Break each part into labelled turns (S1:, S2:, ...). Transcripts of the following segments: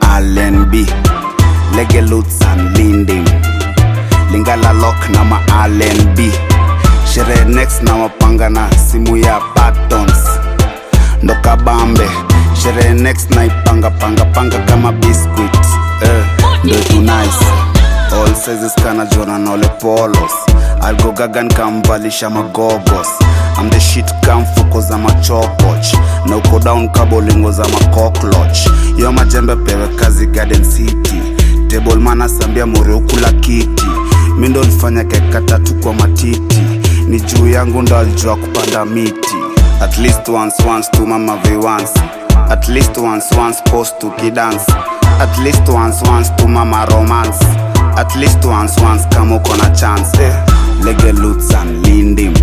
S1: R&B, Lege Lutz and Lindim, Lingala Lock na ma R&B. Shere next na wapanga na simu ya buttons. Ndoka bambe, shere next na ipanga panga kama biscuit. Do it too nice. All sizes kana jona na ole polos. I'll go gagan kambalisha magogos. I'm the shit kamfuko za machokoch. Na uko down kabolingo za makokloch. Yo majembe pewe kazi Garden City. Table mana sambia moro kula kiti. Mindo nifanya keka tatu kwa matiti. Ni juu yangu ndo alijua kupanda miti. At least once to mama once. At least once post to kidance. At least once to mama romance. At least once kama uko na chance. Lege Lutz and Lindim,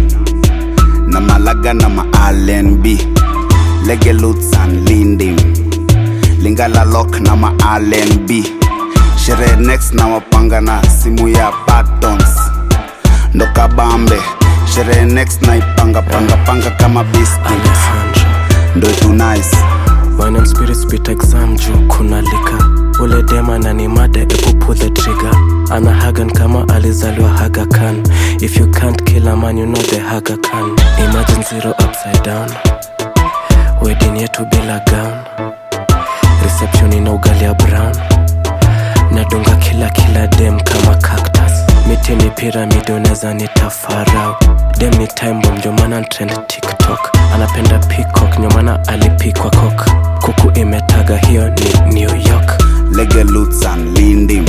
S1: na malaga na ma R&B. Lege Lutz and Lindim, Lingala Lock na ma R&B. Shere next na wapanga na simu ya buttons. Ndoka bambe, shere next na ipanga panga kama biscuit. Do it too nice.
S2: Wine and spirits beat exam juu kuna lika. Ule dema na ni made ebu pull the trigger. Ana hagan kama alizaliwa Aga Khan. If you can't kill a man you know the Aga Khan. Imagine zero upside down. Wedding yetu bila gown. Reception ina ugali ya brown. Nadunga kila dem kama cactus. Miti ni pyramid uneza nitafarau. Dem ni time bomb ndio maana trend TikTok. Anapenda peacock ndio maana alipikwa cock. Kuku imetaga hiyo ni New York.
S1: Lege Lutz and Lindim,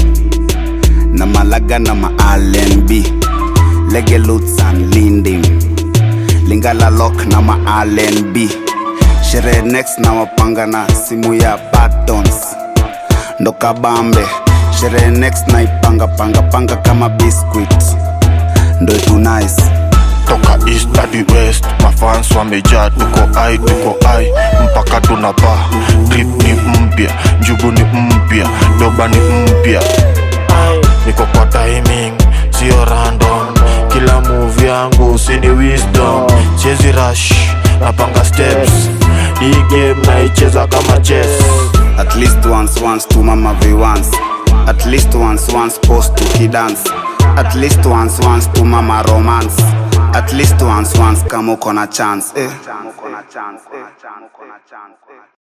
S1: na malaga na ma R&B. Lege Lutz and Lindim, Lingala Lock na ma R&B. Shere next na wapanga na simu ya buttons. Ndoka bambe, shere next na ipanga panga kama biscuit. Do it too nice.
S3: Toka east hadi west, mafans wamejaa, tuko ai mpaka tunapa. Drip ni mpya, njugu ni mpya, doba ni mpya. Niko kwa timing, sio random. Kila move yangu sini wisdom. Chezi rush, napanga steps. Hii game naicheza kama chess.
S1: At least once to mama once. At least once post to kidance. At least once to mama romance. At least once kama uko na chance.